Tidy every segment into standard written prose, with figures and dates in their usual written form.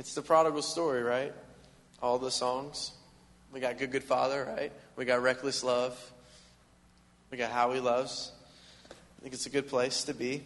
It's the prodigal story, right? All the songs. We got Good, Good Father, right? We got Reckless Love. We got How He Loves. I think it's a good place to be.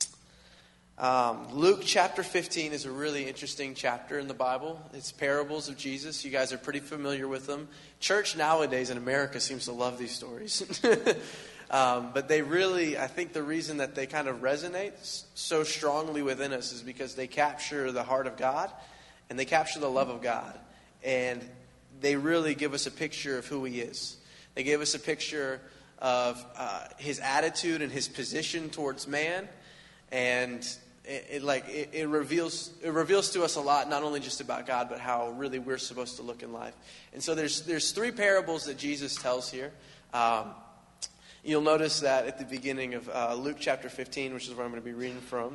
Luke chapter 15 is a really interesting chapter in the Bible. It's parables of Jesus. You guys are pretty familiar with them. Church nowadays in America seems to love these stories. But they really, I think the reason that they kind of resonate so strongly within us is because they capture the heart of God and they capture the love of God. And they really give us a picture of who He is. They give us a picture of His attitude and His position towards man. And it reveals to us a lot, not only just about God, but how really we're supposed to look in life. And so there's three parables that Jesus tells here. You'll notice that at the beginning of Luke chapter 15, which is where I'm going to be reading from.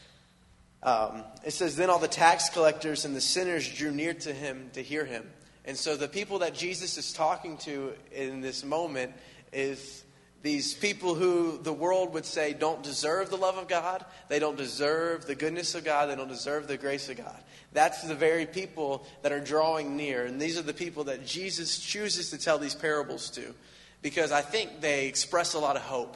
It says, "Then all the tax collectors and the sinners drew near to Him to hear Him." And so the people that Jesus is talking to in this moment is these people who the world would say don't deserve the love of God. They don't deserve the goodness of God. They don't deserve the grace of God. That's the very people that are drawing near. And these are the people that Jesus chooses to tell these parables to. Because I think they express a lot of hope.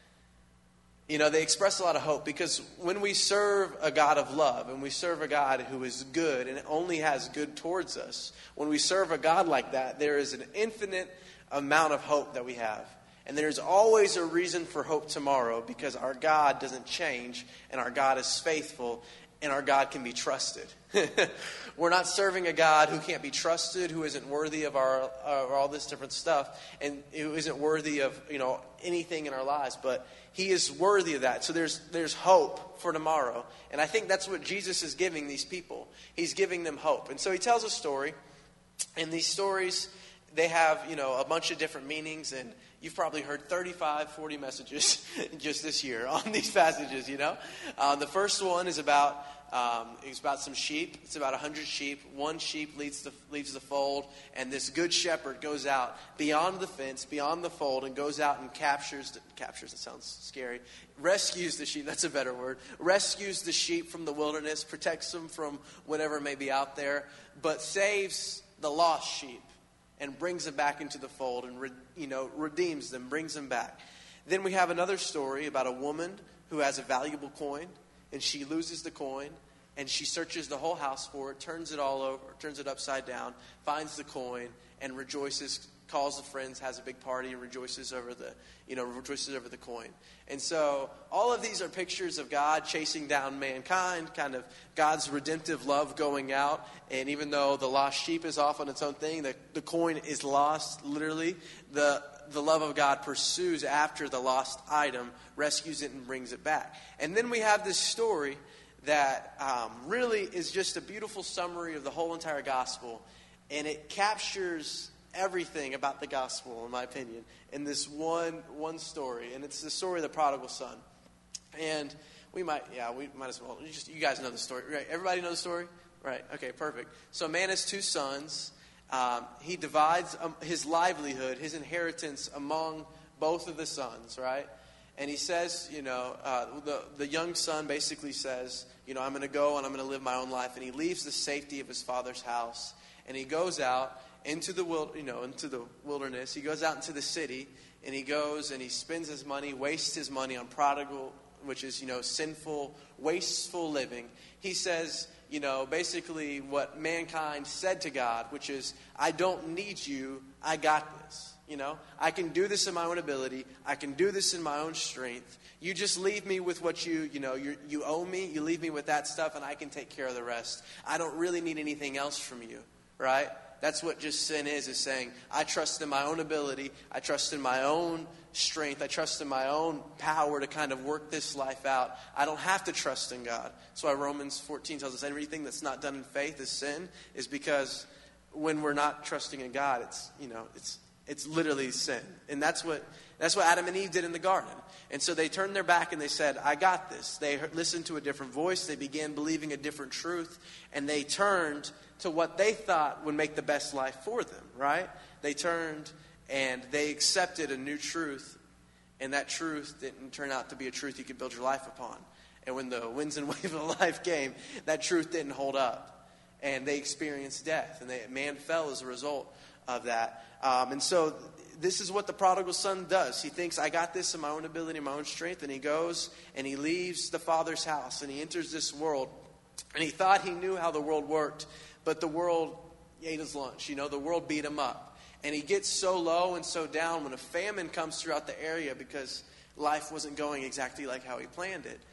You know, they express a lot of hope because when we serve a God of love and we serve a God who is good and only has good towards us, when we serve a God like that, there is an infinite amount of hope that we have. And there's always a reason for hope tomorrow because our God doesn't change and our God is faithful and our God can be trusted. We're not serving a God who can't be trusted, who isn't worthy of all this different stuff, and who isn't worthy of anything in our lives. But He is worthy of that. So there's hope for tomorrow, and I think that's what Jesus is giving these people. He's giving them hope, and so He tells a story, and these stories they have a bunch of different meanings, and you've probably heard 35, 40 messages just this year on these passages. The first one is about some sheep. It's about 100 sheep. One sheep leaves the fold, and this good shepherd goes out beyond the fence, beyond the fold, and goes out and captures. It sounds scary. Rescues the sheep. That's a better word. Rescues the sheep from the wilderness, protects them from whatever may be out there, but saves the lost sheep and brings them back into the fold and redeems them, brings them back. Then we have another story about a woman who has a valuable coin, and she loses the coin, and she searches the whole house for it, turns it all over, turns it upside down, finds the coin, and rejoices, calls the friends, has a big party, and rejoices over the coin. And so all of these are pictures of God chasing down mankind, kind of God's redemptive love going out. And even though the lost sheep is off on its own thing, the coin is lost, literally. The love of God pursues after the lost item, rescues it, and brings it back. And then we have this story that really is just a beautiful summary of the whole entire gospel. And it captures everything about the gospel, in my opinion, in this one story. And it's the story of the prodigal son. And we might as well. You guys know the story, right? Everybody know the story? Right. Okay, perfect. So a man has two sons. He divides his livelihood, his inheritance among both of the sons, right? And he says, the young son basically says, I'm going to go and I'm going to live my own life. And he leaves the safety of his father's house. And he goes out into the wilderness. He goes out into the city, and he goes and he spends his money, wastes his money on prodigal, which is, sinful, wasteful living. He says, basically what mankind said to God, which is, I don't need you, I got this. I can do this in my own ability. I can do this in my own strength. You just leave me with what you owe me. You leave me with that stuff, and I can take care of the rest. I don't really need anything else from you, right? That's what just sin is saying, I trust in my own ability. I trust in my own strength. I trust in my own power to kind of work this life out. I don't have to trust in God. That's why Romans 14 tells us everything that's not done in faith is sin, is because when we're not trusting in God, it's literally sin. And that's what Adam and Eve did in the garden. And so they turned their back and they said, I got this. They listened to a different voice. They began believing a different truth. And they turned to what they thought would make the best life for them, right? They turned and they accepted a new truth. And that truth didn't turn out to be a truth you could build your life upon. And when the winds and waves of life came, that truth didn't hold up. and they experienced death. And man fell as a result of that. And so this is what the prodigal son does. He thinks, I got this in my own ability, my own strength. And he goes and he leaves the father's house and he enters this world. And he thought he knew how the world worked, but the world ate his lunch. The world beat him up. And he gets so low and so down when a famine comes throughout the area because life wasn't going exactly like how he planned it.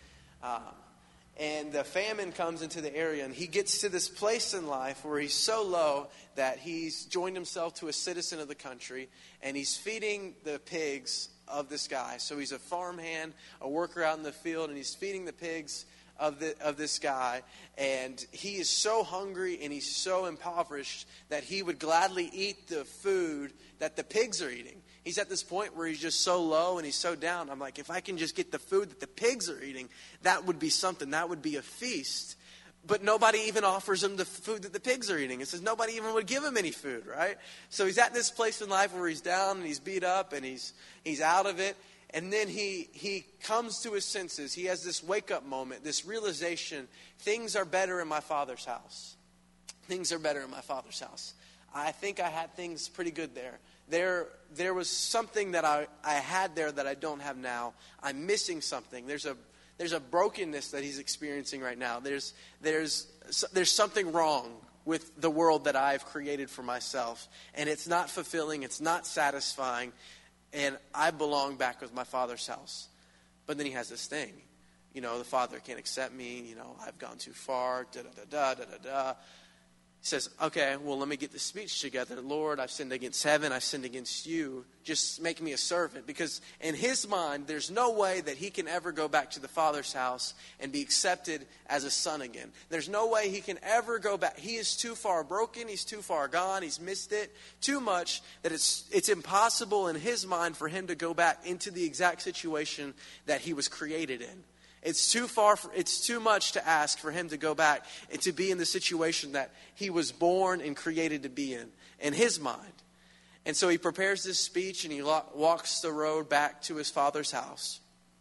And the famine comes into the area, and he gets to this place in life where he's so low that he's joined himself to a citizen of the country, and he's feeding the pigs of this guy. So he's a farmhand, a worker out in the field, and he's feeding the pigs of this guy. And he is so hungry and he's so impoverished that he would gladly eat the food that the pigs are eating. He's at this point where he's just so low and he's so down. I'm like, if I can just get the food that the pigs are eating, that would be something. That would be a feast. But nobody even offers him the food that the pigs are eating. It says nobody even would give him any food, right? So he's at this place in life where he's down and he's beat up and he's out of it. And then he comes to his senses. He has this wake-up moment, this realization, things are better in my Father's house. Things are better in my Father's house. I think I had things pretty good there. There was something that I had there that I don't have now. I'm missing something. There's a brokenness that he's experiencing right now. There's something wrong with the world that I've created for myself. And it's not fulfilling. It's not satisfying. And I belong back with my Father's house. But then he has this thing. The Father can't accept me. I've gone too far. Da-da-da-da, He says, okay, well, let me get the speech together. Lord, I've sinned against heaven. I've sinned against you. Just make me a servant. Because in his mind, there's no way that he can ever go back to the Father's house and be accepted as a son again. There's no way he can ever go back. He is too far broken. He's too far gone. He's missed it too much that it's impossible in his mind for him to go back into the exact situation that he was created in. It's too much to ask for him to go back and to be in the situation that he was born and created to be in his mind. And so he prepares this speech and he walks the road back to his father's house.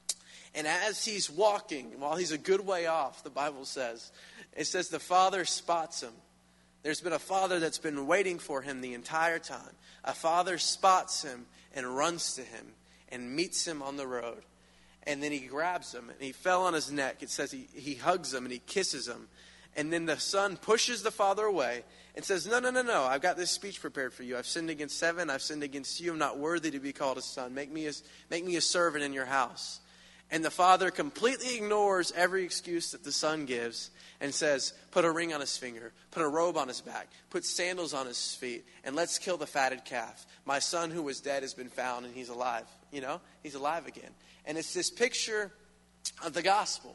And as he's walking, while he's a good way off, the Bible says, it says the father spots him. There's been a father that's been waiting for him the entire time. A father spots him and runs to him and meets him on the road. And then he grabs him, and he fell on his neck. It says he hugs him, and he kisses him. And then the son pushes the father away and says, no, I've got this speech prepared for you. I've sinned against heaven. I've sinned against you. I'm not worthy to be called a son. Make me a servant in your house. And the father completely ignores every excuse that the son gives and says, put a ring on his finger, put a robe on his back, put sandals on his feet, and let's kill the fatted calf. My son who was dead has been found, and he's alive. He's alive again. And it's this picture of the gospel.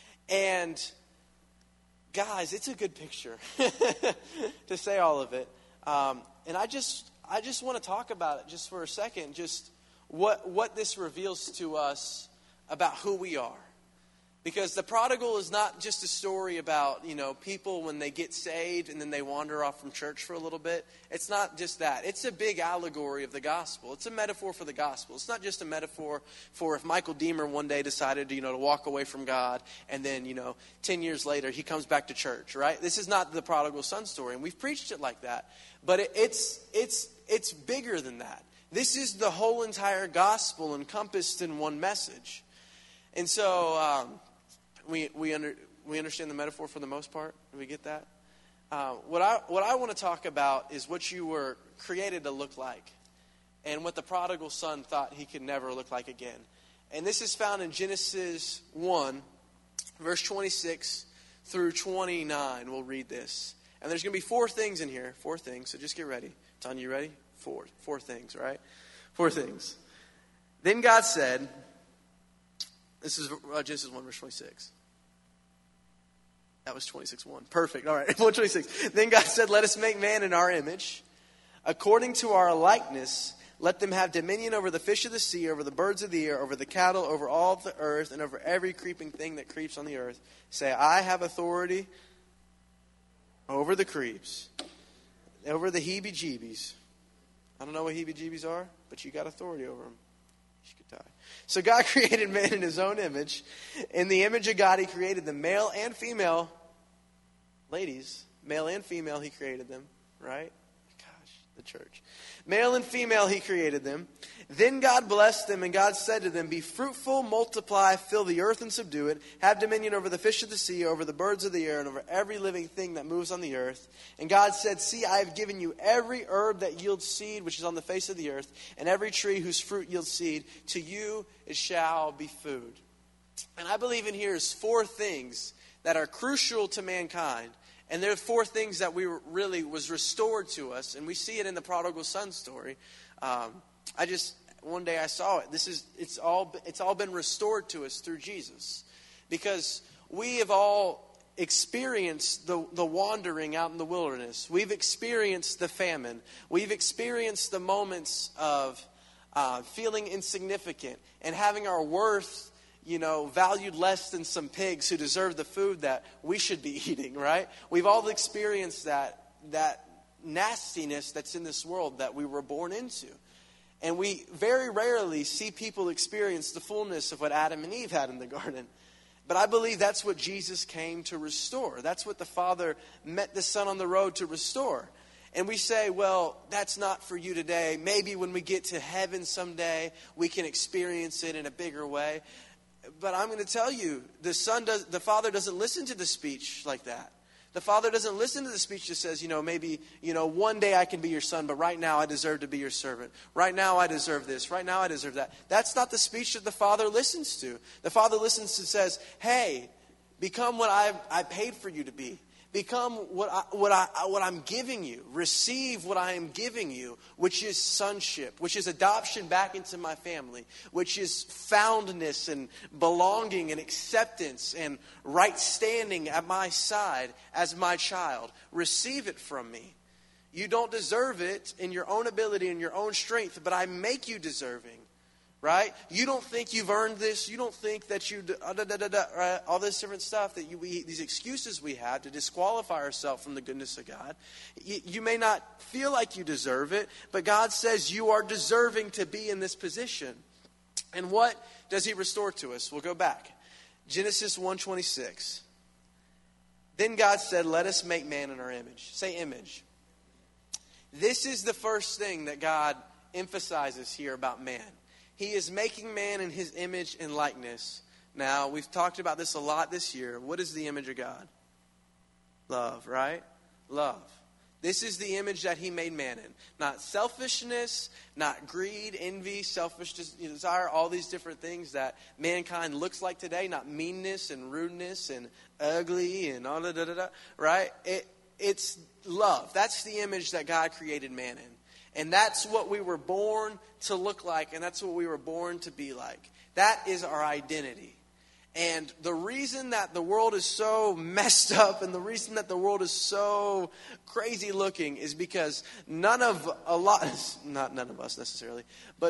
And guys, it's a good picture to say all of it. And I just want to talk about it just for a second, just what this reveals to us about who we are. Because the prodigal is not just a story about, people when they get saved and then they wander off from church for a little bit. It's not just that. It's a big allegory of the gospel. It's a metaphor for the gospel. It's not just a metaphor for if Michael Deemer one day decided to walk away from God and then, 10 years later he comes back to church, right? This is not the prodigal son story, and we've preached it like that. But it's bigger than that. This is the whole entire gospel encompassed in one message. And so we understand the metaphor for the most part. Do we get that? What I want to talk about is what you were created to look like, and what the prodigal son thought he could never look like again. And this is found in Genesis 1, verse 26 through 29. We'll read this. And there's going to be 4 things in here. 4 things. So just get ready. Ton, you ready? 4 things, right? 4 things. Then God said, this is Genesis 1, verse 26. That was 26:1. Perfect. All right. 126. Then God said, let us make man in our image, according to our likeness. Let them have dominion over the fish of the sea, over the birds of the air, over the cattle, over all the earth, and over every creeping thing that creeps on the earth. Say, I have authority over the creeps, over the heebie-jeebies. I don't know what heebie-jeebies are, but you got authority over them. So God created man in his own image. In the image of God, he created them, male and female. Ladies, Male and female, he created them, right? Gosh, the church. Male and female, he created them. Then God blessed them, and God said to them, be fruitful, multiply, fill the earth and subdue it. Have dominion over the fish of the sea, over the birds of the air, and over every living thing that moves on the earth. And God said, see, I have given you every herb that yields seed, which is on the face of the earth, and every tree whose fruit yields seed. To you it shall be food. And I believe in here is 4 things that are crucial to mankind. And there are 4 things that we really was restored to us. And we see it in the prodigal son story. One day I saw it. It's all been restored to us through Jesus. Because we have all experienced the wandering out in the wilderness. We've experienced the famine. We've experienced the moments of feeling insignificant and having our worth valued less than some pigs who deserve the food that we should be eating, right? We've all experienced that nastiness that's in this world that we were born into. And we very rarely see people experience the fullness of what Adam and Eve had in the garden. But I believe that's what Jesus came to restore. That's what the Father met the Son on the road to restore. And we say, well, that's not for you today. Maybe when we get to heaven someday, we can experience it in a bigger way. But I'm going to tell you, the Father doesn't listen to the speech like that. The Father doesn't listen to the speech that says, maybe, one day I can be your son, but right now I deserve to be your servant. Right now I deserve this. Right now I deserve that. That's not the speech that the Father listens to. The Father listens to says, hey, become what I paid for you to be. Become what I'm giving you. Receive what I am giving you, which is sonship, which is adoption back into my family, which is foundness and belonging and acceptance and right standing at my side as my child. Receive it from me. You don't deserve it in your own ability and your own strength, but I make you deserving. Right? You don't think you've earned this. You don't think that you... right? All this different stuff, these excuses we have to disqualify ourselves from the goodness of God. You may not feel like you deserve it, but God says you are deserving to be in this position. And what does he restore to us? We'll go back. Genesis 1:26. Then God said, let us make man in our image. Say image. This is the first thing that God emphasizes here about man. He is making man in his image and likeness. Now, we've talked about this a lot this year. What is the image of God? Love, right? Love. This is the image that he made man in. Not selfishness, not greed, envy, selfish desire, all these different things that mankind looks like today. Not meanness and rudeness and ugly and all that, right? It's love. That's the image that God created man in. And that's what we were born to look like, and that's what we were born to be like. That is our identity. And the reason that the world is so messed up and the reason that the world is so crazy looking is because not none of us necessarily, but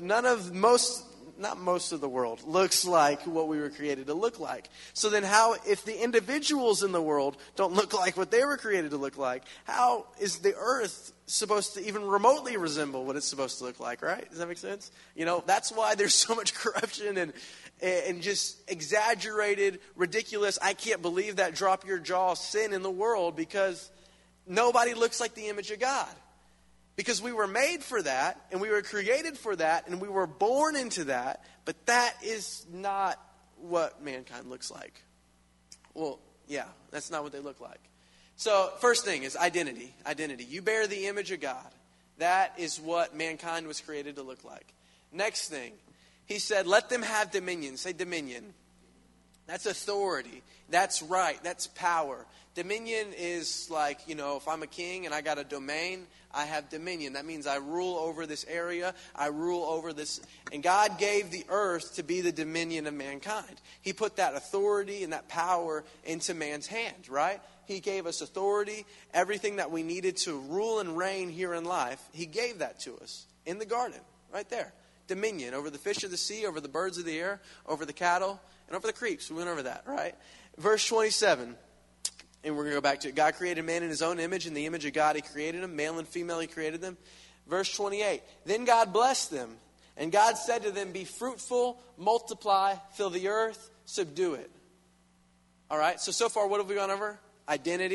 not most of the world looks like what we were created to look like. So then if the individuals in the world don't look like what they were created to look like, how is the earth supposed to even remotely resemble what it's supposed to look like, right? Does that make sense? That's why there's so much corruption and just exaggerated, ridiculous, I can't believe that, drop your jaw sin in the world, because nobody looks like the image of God. Because we were made for that, and we were created for that, and we were born into that, but that is not what mankind looks like. Well, yeah, that's not what they look like. So, first thing is identity. Identity. You bear the image of God. That is what mankind was created to look like. Next thing, he said, let them have dominion. Say dominion. That's authority. That's right. That's power. Dominion is like, if I'm a king and I got a domain, I have dominion. That means I rule over this area. I rule over this. And God gave the earth to be the dominion of mankind. He put that authority and that power into man's hand, right? He gave us authority, everything that we needed to rule and reign here in life. He gave that to us in the garden, right there. Dominion over the fish of the sea, over the birds of the air, over the cattle, and over the creeps. We went over that, right? Verse 27. And we're going to go back to it. God created man in his own image. In the image of God, he created him. Male and female, he created them. Verse 28. Then God blessed them. And God said to them, be fruitful, multiply, fill the earth, subdue it. All right. So far, what have we gone over? Identity,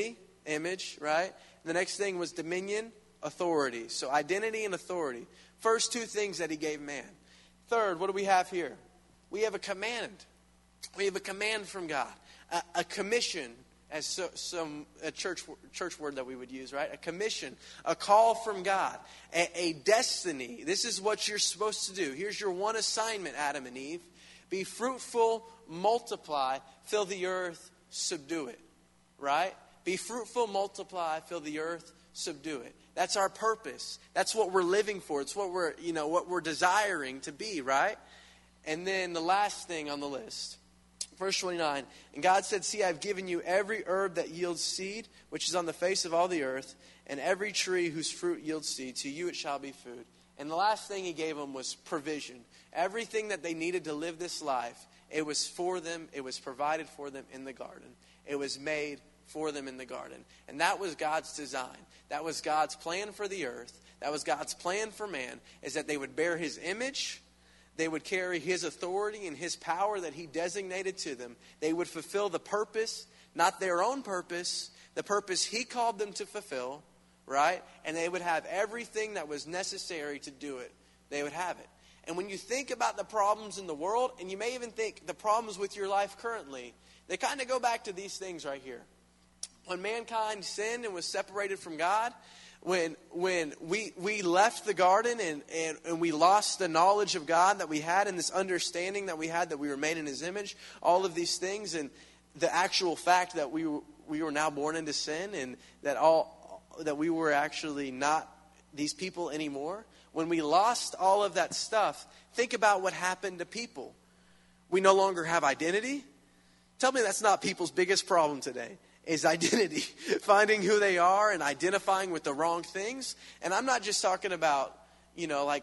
image, right? The next thing was dominion, authority. So identity and authority. First two things that he gave man. Third, what do we have here? We have a command. We have a command from God. A commission, as a church word that we would use, right? A commission, a call from God, a destiny. This is what you're supposed to do. Here's your one assignment, Adam and Eve. Be fruitful, multiply, fill the earth, subdue it, right? Be fruitful, multiply, fill the earth, subdue it. That's our purpose. That's what we're living for. It's what we're desiring to be, right? And then the last thing on the list, verse 29, and God said, see, I've given you every herb that yields seed, which is on the face of all the earth, and every tree whose fruit yields seed. To you it shall be food. And the last thing he gave them was provision. Everything that they needed to live this life, it was for them. It was provided for them in the garden. It was made for them in the garden. And that was God's design. That was God's plan for the earth. That was God's plan for man, is that they would bear his image. They would carry his authority and his power that he designated to them. They would fulfill the purpose, not their own purpose, the purpose he called them to fulfill, right? And they would have everything that was necessary to do it. They would have it. And when you think about the problems in the world, and you may even think the problems with your life currently, they kind of go back to these things right here. When mankind sinned and was separated from God, when we left the garden and we lost the knowledge of God that we had and this understanding that we had that we were made in his image, all of these things, and the actual fact that we were now born into sin, and that we were actually not these people anymore. When we lost all of that stuff, think about what happened to people. We no longer have identity. Tell me that's not people's biggest problem today, is identity. Finding who they are and identifying with the wrong things. And I'm not just talking about, like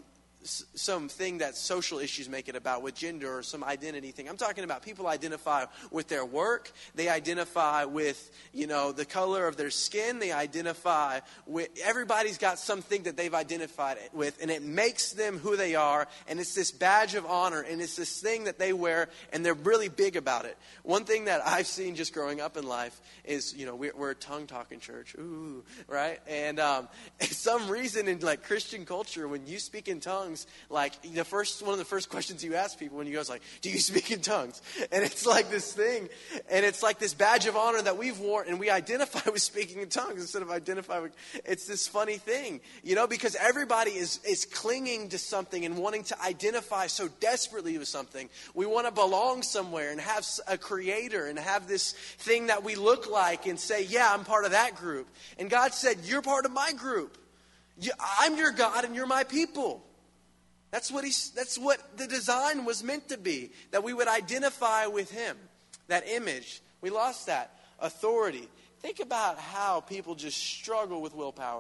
some thing that social issues make it about with gender or some identity thing. I'm talking about people identify with their work. They identify with, the color of their skin. They identify with, everybody's got something that they've identified with, and it makes them who they are, and it's this badge of honor, and it's this thing that they wear, and they're really big about it. One thing that I've seen just growing up in life is, we're a tongue-talking church, ooh, right? And some reason in like Christian culture, when you speak in tongues, like one of the first questions you ask people when you go is like, do you speak in tongues? And it's like this thing, and it's like this badge of honor that we've worn, and we identify with speaking in tongues instead of identify with, it's this funny thing, because everybody is clinging to something and wanting to identify so desperately with something. We want to belong somewhere and have a creator and have this thing that we look like and say, yeah, I'm part of that group. And God said, you're part of my group. I'm your God and you're my people. That's what the design was meant to be, that we would identify with him, that image. We lost that. Authority. Think about how people just struggle with willpower.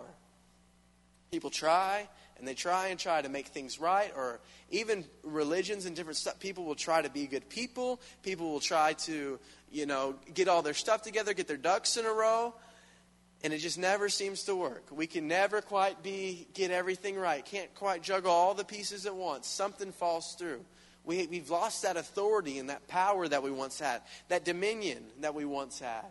People try, and they try and try to make things right, or even religions and different stuff. People will try to be good people. People will try to, get all their stuff together, get their ducks in a row. And it just never seems to work. We can never quite get everything right. Can't quite juggle all the pieces at once. Something falls through. We've lost that authority and that power that we once had. That dominion that we once had.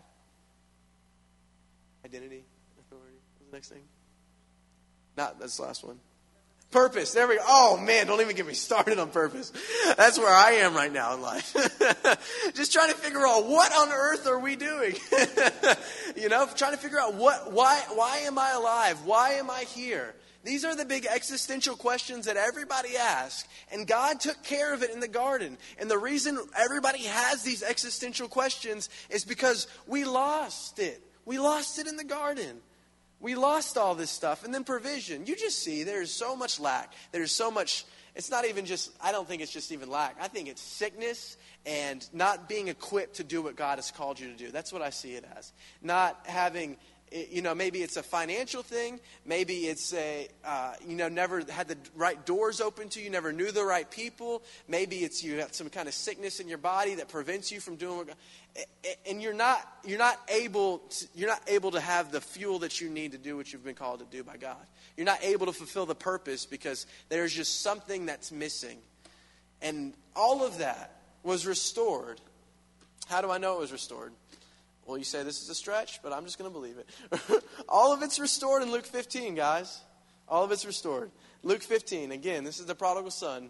Identity, authority. What's the next thing? That's the last one. Purpose. There we go. Oh, man, don't even get me started on purpose. That's where I am right now in life. Just trying to figure out what on earth are we doing? Trying to figure out why am I alive? Why am I here? These are the big existential questions that everybody asks. And God took care of it in the garden. And the reason everybody has these existential questions is because we lost it. We lost it in the garden. We lost all this stuff. And then provision. You just see there's so much lack. There's so much. It's not even just, I don't think it's just even lack. I think it's sickness and not being equipped to do what God has called you to do. That's what I see it as. Not having, maybe it's a financial thing. Maybe it's never had the right doors open to you. Never knew the right people. Maybe it's you have some kind of sickness in your body that prevents you from doing what God, and you're not able to have the fuel that you need to do what you've been called to do by God. You're not able to fulfill the purpose because there's just something that's missing. And all of that was restored. How do I know it was restored? Well, you say this is a stretch, but I'm just going to believe it. All of it's restored in Luke 15, guys. All of it's restored. Luke 15, again, this is the prodigal son.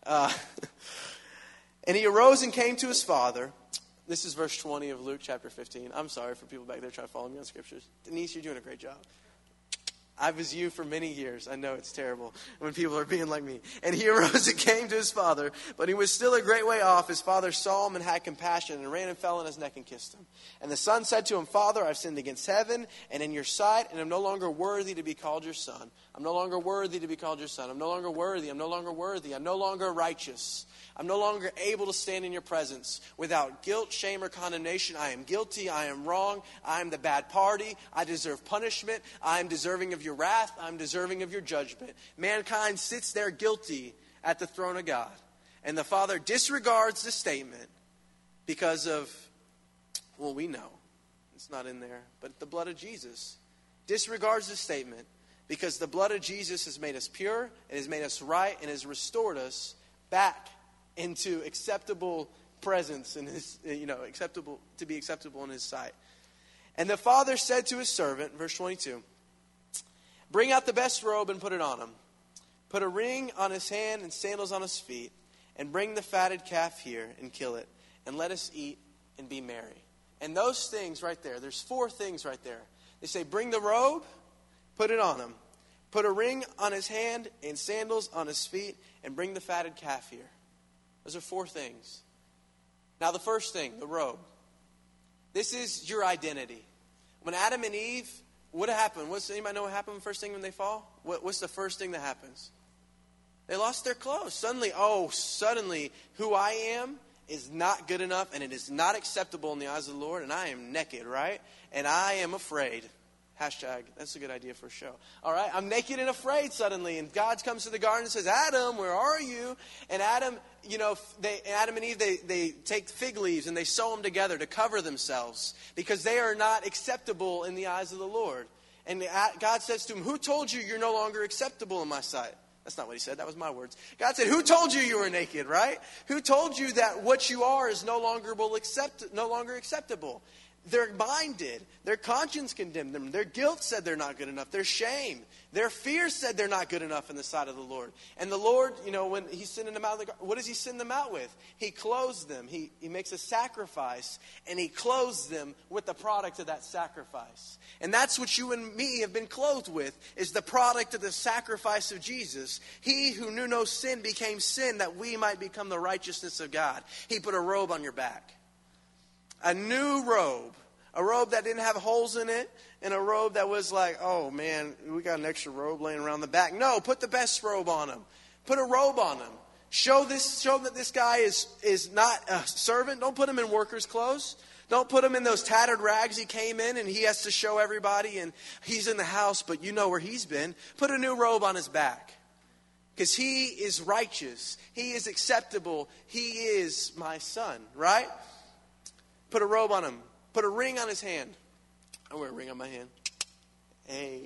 And he arose and came to his father. This is verse 20 of Luke chapter 15. I'm sorry for people back there trying to follow me on scriptures. Denise, you're doing a great job. I was you for many years. I know it's terrible when people are being like me. And he arose and came to his father, but he was still a great way off. His father saw him and had compassion and ran and fell on his neck and kissed him. And the son said to him, Father, I've sinned against heaven and in your sight, and I'm no longer worthy to be called your son. I'm no longer worthy to be called your son. I'm no longer worthy. I'm no longer worthy. I'm no longer righteous. I'm no longer able to stand in your presence without guilt, shame, or condemnation. I am guilty. I am wrong. I am the bad party. I deserve punishment. I am deserving of your wrath. I'm deserving of your judgment. Mankind sits there guilty at the throne of God. And the Father disregards the statement because of, well, we know. It's not in there. But the blood of Jesus disregards the statement because the blood of Jesus has made us pure and has made us right and has restored us back into acceptable presence in his, acceptable to be acceptable in his sight. And the father said to his servant, verse 22, bring out the best robe and put it on him. Put a ring on his hand and sandals on his feet, and bring the fatted calf here and kill it, and let us eat and be merry. And those things right there, there's 4 things right there. They say, bring the robe, put it on him. Put a ring on his hand and sandals on his feet, and bring the fatted calf here. Those are 4 things. Now the first thing, the robe. This is your identity. When Adam and Eve, what happened? Anybody know what happened the first thing when they fall? What's the first thing that happens? They lost their clothes. Suddenly, who I am is not good enough, and it is not acceptable in the eyes of the Lord, and I am naked, right? And I am afraid. Hashtag, that's a good idea for a show. All right, I'm naked and afraid suddenly. And God comes to the garden and says, Adam, where are you? And Adam and Eve, they take fig leaves and they sew them together to cover themselves because they are not acceptable in the eyes of the Lord. And God says to him, who told you you're no longer acceptable in my sight? That's not what he said. That was my words. God said, who told you you were naked, right? Who told you that what you are is no longer acceptable? Their mind did. Their conscience condemned them. Their guilt said they're not good enough. Their shame. Their fear said they're not good enough in the sight of the Lord. And the Lord, when he's sending them out of the garden, what does he send them out with? He clothes them. He makes a sacrifice, and he clothes them with the product of that sacrifice. And that's what you and me have been clothed with, is the product of the sacrifice of Jesus. He who knew no sin became sin that we might become the righteousness of God. He put a robe on your back. A new robe. A robe that didn't have holes in it. And a robe that was like, oh man, we got an extra robe laying around the back. No, put the best robe on him. Put a robe on him. Show that this guy is not a servant. Don't put him in worker's clothes. Don't put him in those tattered rags he came in and he has to show everybody and he's in the house, but you know where he's been. Put a new robe on his back. Because he is righteous. He is acceptable. He is my son, right? Put a robe on him. Put a ring on his hand. I wear a ring on my hand. Hey.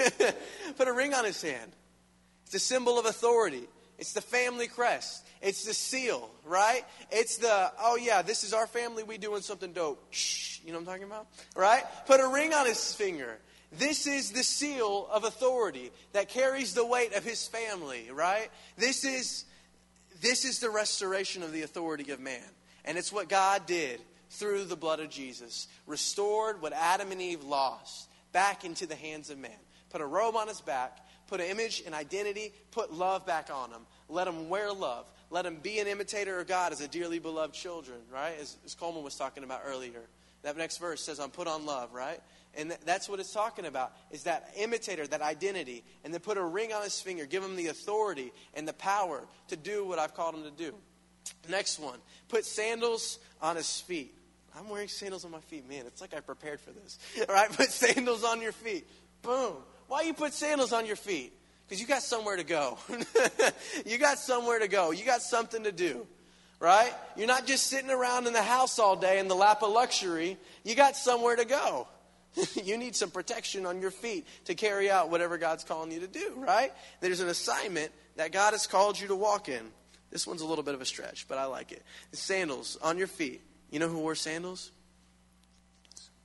Put a ring on his hand. It's a symbol of authority. It's the family crest. It's the seal, right? It's the, oh yeah, this is our family. We doing something dope. Shh, you know what I'm talking about? Right? Put a ring on his finger. This is the seal of authority that carries the weight of his family, right? This is the restoration of the authority of man. And it's what God did through the blood of Jesus. Restored what Adam and Eve lost back into the hands of man. Put a robe on his back. Put an image and identity. Put love back on him. Let him wear love. Let him be an imitator of God as a dearly beloved children, right? As Coleman was talking about earlier. That next verse says, put on love, right? And that's what it's talking about, is that imitator, that identity. And then put a ring on his finger. Give him the authority and the power to do what I've called him to do. Next one. Put sandals on his feet. I'm wearing sandals on my feet. Man, it's like I prepared for this. All right, put sandals on your feet. Boom. Why you put sandals on your feet? Because you got somewhere to go. You got somewhere to go. You got something to do. Right? You're not just sitting around in the house all day in the lap of luxury. You got somewhere to go. You need some protection on your feet to carry out whatever God's calling you to do, right? There's an assignment that God has called you to walk in. This one's a little bit of a stretch, but I like it. It's sandals on your feet. You know who wore sandals?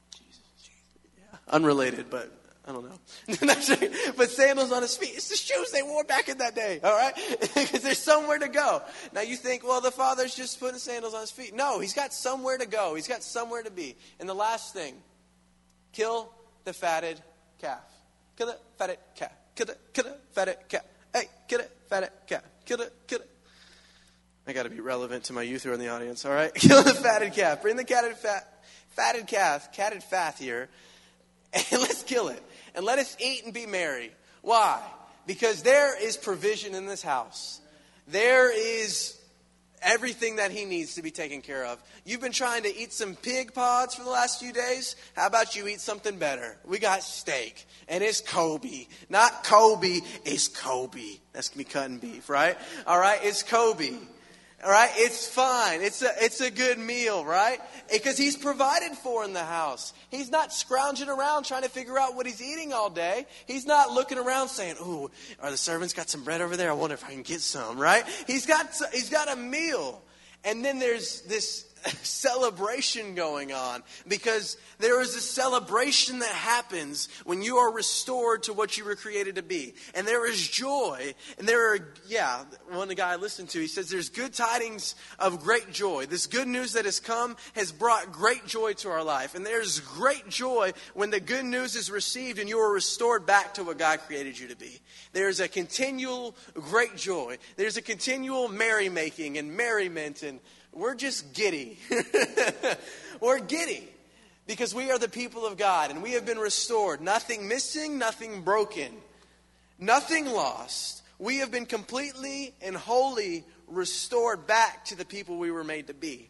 Unrelated, but I don't know. But sandals on his feet. It's the shoes they wore back in that day, all right? Because there's somewhere to go. Now you think, well, the Father's just putting sandals on his feet. No, he's got somewhere to go. He's got somewhere to be. And the last thing, kill the fatted calf. Kill the fatted calf. Kill the fatted calf. Hey, kill the fatted calf. Kill it. I got to be relevant to my youth who are in the audience, all right? Kill the fatted calf. Bring the fatted calf here, and let's kill it. And let us eat and be merry. Why? Because there is provision in this house. There is everything that he needs to be taken care of. You've been trying to eat some pig pods for the last few days. How about you eat something better? We got steak. And it's Kobe. Not Kobe, it's Kobe. That's going to be cutting beef, right? All right, it's Kobe. All right, it's fine. It's a good meal, right? Because he's provided for in the house. He's not scrounging around trying to figure out what he's eating all day. He's not looking around saying, "Ooh, are the servants got some bread over there? I wonder if I can get some," right? He's got a meal. And then there's this celebration going on, because there is a celebration that happens when you are restored to what you were created to be. And there is joy. And one guy I listened to, he says there's good tidings of great joy. This good news that has come has brought great joy to our life. And there's great joy when the good news is received and you are restored back to what God created you to be. There's a continual great joy. There's a continual merrymaking and merriment, and we're just giddy. We're giddy because we are the people of God and we have been restored. Nothing missing, nothing broken, nothing lost. We have been completely and wholly restored back to the people we were made to be.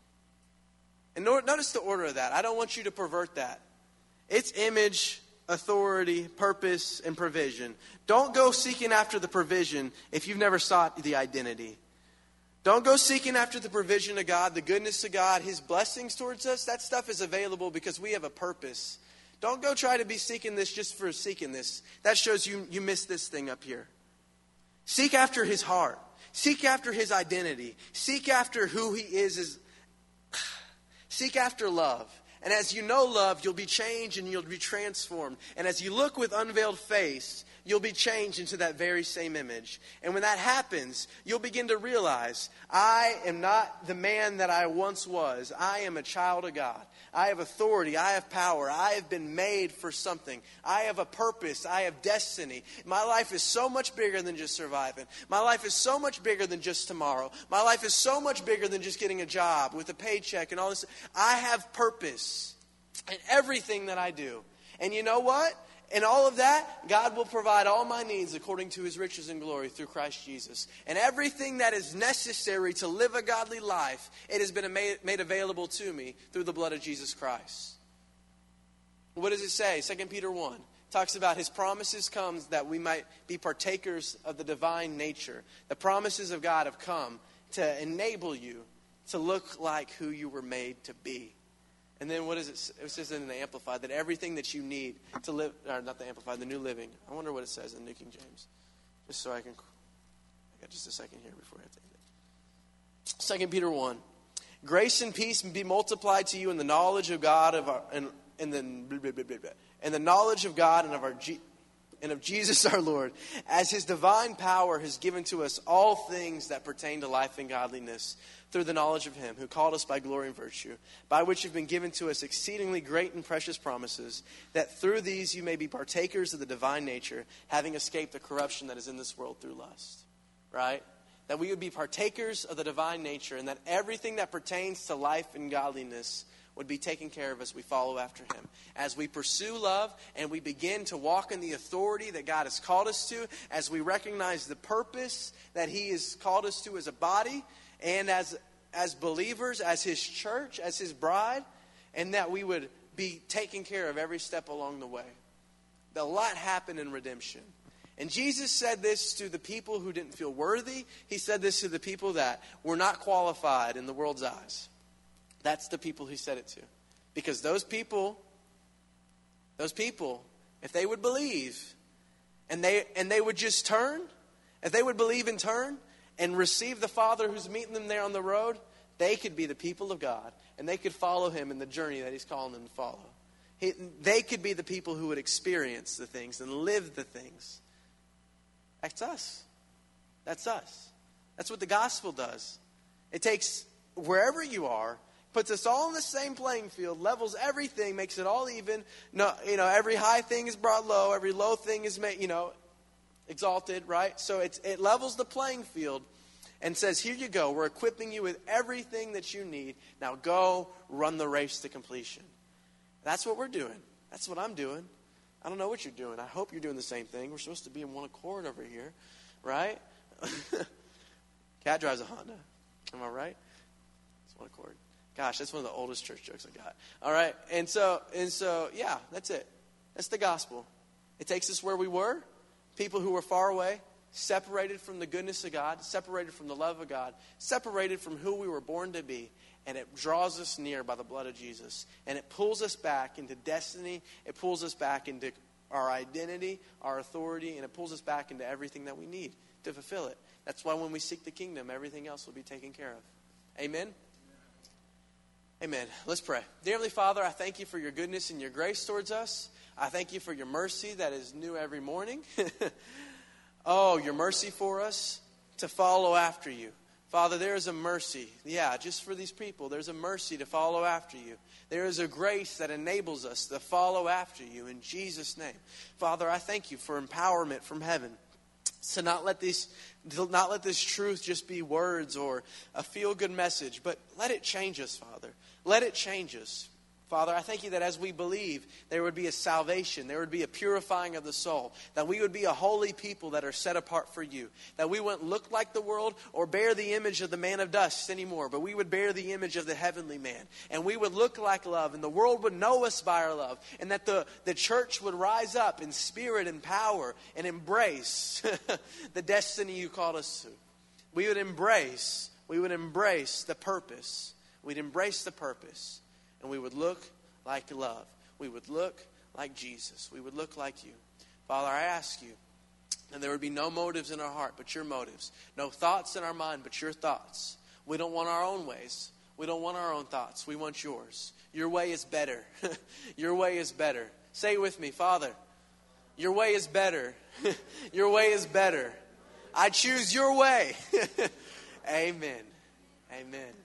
And notice the order of that. I don't want you to pervert that. It's image, authority, purpose, and provision. Don't go seeking after the provision if you've never sought the identity. Don't go seeking after the provision of God, the goodness of God, his blessings towards us. That stuff is available because we have a purpose. Don't go try to be seeking this just for seeking this. That shows you missed this thing up here. Seek after his heart. Seek after his identity. Seek after who he is. Seek after love. And as you know love, you'll be changed and you'll be transformed. And as you look with unveiled face, you'll be changed into that very same image. And when that happens, you'll begin to realize, I am not the man that I once was. I am a child of God. I have authority. I have power. I have been made for something. I have a purpose. I have destiny. My life is so much bigger than just surviving. My life is so much bigger than just tomorrow. My life is so much bigger than just getting a job with a paycheck and all this. I have purpose in everything that I do. And you know what? In all of that, God will provide all my needs according to his riches and glory through Christ Jesus. And everything that is necessary to live a godly life, it has been made available to me through the blood of Jesus Christ. What does it say? 2 Peter 1 talks about his promises comes that we might be partakers of the divine nature. The promises of God have come to enable you to look like who you were made to be. And then what is it? It says in the Amplified that everything that you need to live, or not the Amplified, the New Living. I wonder what it says in the New King James. Just so I got just a second here before I have to end it. 2 Peter 1. Grace and peace be multiplied to you in the knowledge of God and the knowledge of God and of Jesus our Lord, as his divine power has given to us all things that pertain to life and godliness, through the knowledge of him who called us by glory and virtue, by which have been given to us exceedingly great and precious promises, that through these you may be partakers of the divine nature, having escaped the corruption that is in this world through lust. Right? That we would be partakers of the divine nature, and that everything that pertains to life and godliness would be taken care of as we follow after him. As we pursue love and we begin to walk in the authority that God has called us to, as we recognize the purpose that he has called us to as a body, and as believers, as his church, as his bride, and that we would be taken care of every step along the way. A lot happened in redemption. And Jesus said this to the people who didn't feel worthy. He said this to the people that were not qualified in the world's eyes. That's the people he said it to. Because those people, if they would believe, and they would just turn, if they would believe and turn, and receive the Father who's meeting them there on the road, they could be the people of God. And they could follow him in the journey that he's calling them to follow. They could be the people who would experience the things and live the things. That's us. That's us. That's what the gospel does. It takes wherever you are, puts us all in the same playing field, levels everything, makes it all even. No, every high thing is brought low, every low thing is made, exalted, right? So it levels the playing field and says, here you go. We're equipping you with everything that you need. Now go run the race to completion. That's what we're doing. That's what I'm doing. I don't know what you're doing. I hope you're doing the same thing. We're supposed to be in one accord over here, right? Cat drives a Honda. Am I right? It's one accord. Gosh, that's one of the oldest church jokes I got. All right. And so, yeah, that's it. That's the gospel. It takes us where we were, people who were far away, separated from the goodness of God, separated from the love of God, separated from who we were born to be, and it draws us near by the blood of Jesus. And it pulls us back into destiny. It pulls us back into our identity, our authority, and it pulls us back into everything that we need to fulfill it. That's why when we seek the kingdom, everything else will be taken care of. Amen? Amen. Let's pray. Dear Heavenly Father, I thank you for your goodness and your grace towards us. I thank you for your mercy that is new every morning. Oh, your mercy for us to follow after you. Father, there is a mercy. Yeah, just for these people, there's a mercy to follow after you. There is a grace that enables us to follow after you in Jesus' name. Father, I thank you for empowerment from heaven. To not let this truth just be words or a feel-good message, but let it change us, Father. Let it change us. Father, I thank you that as we believe, there would be a salvation, there would be a purifying of the soul, that we would be a holy people that are set apart for you, that we wouldn't look like the world or bear the image of the man of dust anymore, but we would bear the image of the heavenly man, and we would look like love, and the world would know us by our love, and that the church would rise up in spirit and power and embrace the destiny you called us to. We would embrace the purpose. We'd embrace the purpose. And we would look like love. We would look like Jesus. We would look like you. Father, I ask you, and there would be no motives in our heart but your motives. No thoughts in our mind but your thoughts. We don't want our own ways. We don't want our own thoughts. We want yours. Your way is better. Your way is better. Say it with me, Father. Your way is better. Your way is better. I choose your way. Amen. Amen.